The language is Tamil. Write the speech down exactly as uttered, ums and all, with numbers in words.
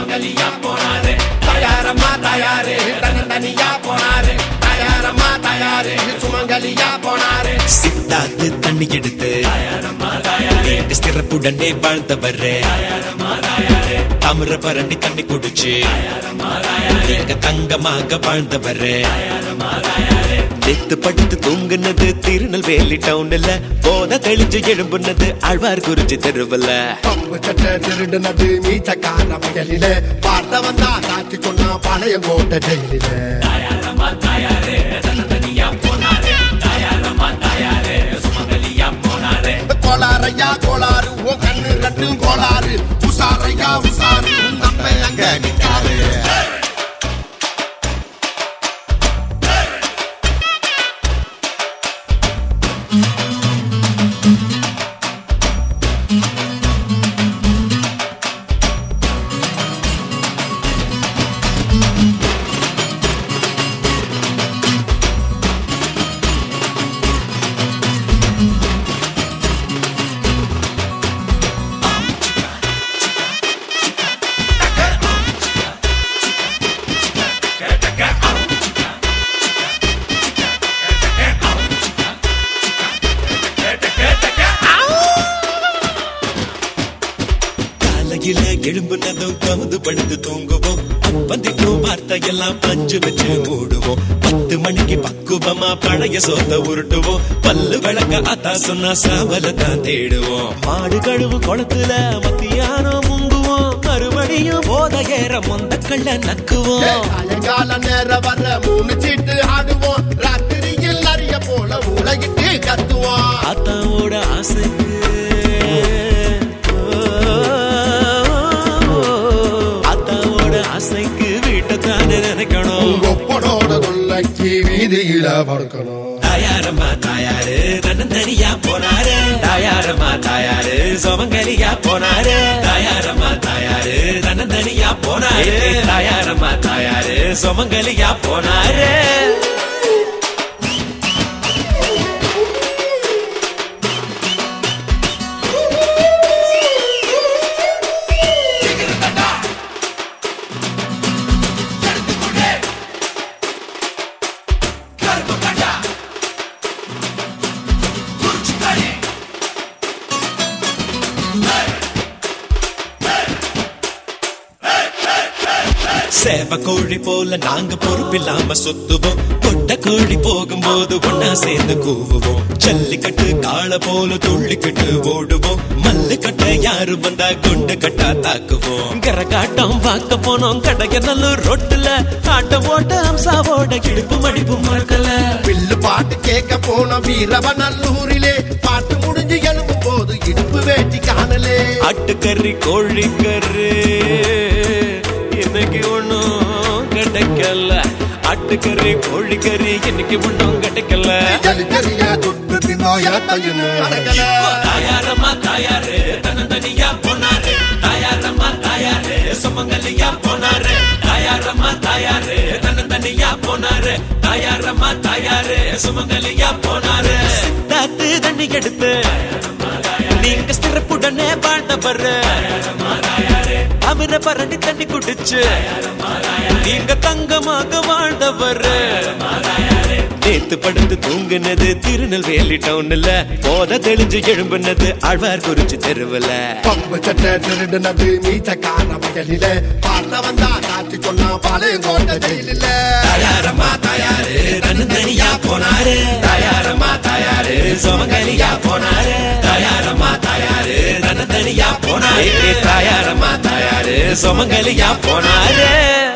சுமங்கலியா போனாரு. தயாரம்மா தயாரு தனி தனியா போனாரு. தயாரம்மா தயாரு சுமங்கலியா போனாரு. சித்தாத்து தண்ணி எடுத்து சிறப்புடனே வாழ்ந்தவரே தாமிர பரணி தண்ணி குடிச்சு தங்கமாக வாழ்ந்தவரே. நெத்து படுத்து தூங்குனது திருநெல்வேலி டவுன்ல, போத தெளிஞ்சு எழும்புனது ஆழ்வார் குறிச்சி தெருவில். பம்பு சட்டை திருடுனது மீச்சக்கார வயலில, பார்த்த வந்தா காட்சி சொன்னா பழைய கோட்டை ஜெயிலில. கோளாரையா கோளாறு உன் கண்ணு ரெண்டும் கோளாறு. உசாரையா உசாரு உன் நம்ம அங்க நிக்காரு. எழும்புனதும் கவுது படுத்து தூங்குவோம். அப்பந்திக்கும் வார்த்தையெல்லாம் பஞ்சு வச்சு மூடுவோம். பத்து மணிக்கு பக்குவமா பழைய சோத்த உருட்டுவோம். பல்லு விளக்க அத்தா சொன்னா சாவலத்தான் தேடுவோம். மாடு கழுவு குளத்துல மத்தியானம் முங்குவோம். மறுபடியும் போத ஏற மொந்த கள்ள நக்குவோம். கால நேரம் வர மூணு சீட்டு ஆடுவோம். ராத்திரியில் நிறைய போல உலகிட்டு கத்துவோம். அத்தாவோட ஆசைக்கு ஆசைக்கு வீட்டைத்தானே நினைக்கணும். ஒப்பனோட கொள்ளைக்கு வீதியில படுக்கணும். தாயாரம்மா தாயாரு தன்னந்தனியா போனாரு. தாயாரம்மா தாயாரு சுமங்கலியா போனாரு. தாயாரம்மா தாயாரு தன்னந்தனியா போனாரு. தாயாரம்மா தாயாரு சுமங்கலியா போனாரு. சேவ கோழி போல நாங்க பொறுப்பில்லாம சொத்துவோம். கொட்ட கோழி போகும்போது ஒன்னா சேர்ந்து கூவுவோம். ஜல்லிக்கட்டு காளை போல துள்ளிக்கிட்டு ஓடுவோம். மல்லு கட்ட யாரு வந்தா குண்டு கட்டா தாக்குவோம். கரகாட்டம் பார்க்க போனோம் கடைய நல்லூர் ரோட்டுல. ஆட்டம் ஓட்ட அம்சாவோட கிடுப்பு மடிப்பு மறக்கல. பில்லு பாட்டு கேட்க போன வீரவ நல்லூரிலே, பாட்டு முடிஞ்சு எழுப்பும் போது இடுப்பு வேட்டி காணலே. ஆட்டுக்கறி கோழிக்கறி இன்னைக்கு ஒண்ணும் கிடைக்கல. ஆட்டுக்கறி கோழிக்கறி இன்னைக்கு ஒண்ணும் கிடைக்கல. தாயாரம்மா தாயாரு தன்னந்தனியா போனாரு. தாயாரம்மா தாயாரு சுமங்கலியா போனாரு. தாயாரம்மா தாயாரு தன்னந்தனியா போனாரு. தாயாரம்மா தாயாரு சுமங்கலியா போனாரு. சித்தாத்து தண்ணி எடுத்து நீங்க சிறப்புடனே வாழ்ந்தவர். அமிர பரணி தண்ணி குடிச்சு நீங்க தங்கமாக வாழ்ந்தவர். நேத்து படுத்து தூங்குனது திருநெல்வேலி டவுன்ல, போத தெளிஞ்சு எழும்புனது ஆழ்வார் குறிச்சி தெருவில். பம்பு சட்டை திருடுனது மீச்சக்கார வயலில, பார்த்த வந்தா காட்சி சொன்னா பழைய கோட்டை ஜெயிலில. தாயாரம்மா தாயாரு தன்னந்தனியா போனாரு. தாயாரம்மா தாயாரு சுமங்கலியா போனாரு. தாயாரம்மா தாயாரு தன்னந்தனியா போனாரு. தாயாரம்மா தாயாரு சுமங்கலியா போனாரு.